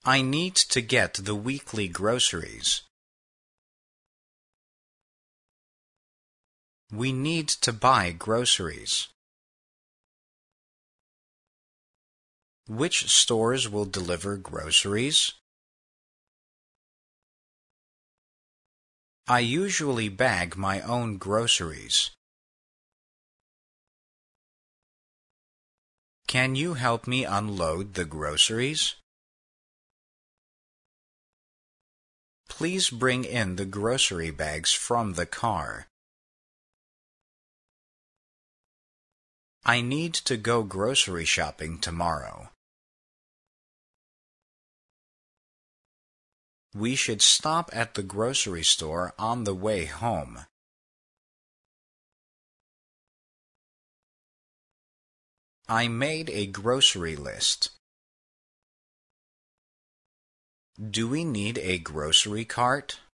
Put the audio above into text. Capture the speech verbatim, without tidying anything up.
I need to get the weekly groceries. We need to buy groceries. Which stores will deliver groceries? I usually bag my own groceries. Can you help me unload the groceries? Please bring in the grocery bags from the car. I need to go grocery shopping tomorrow. We should stop at the grocery store on the way home. I made a grocery list. Do we need a grocery cart?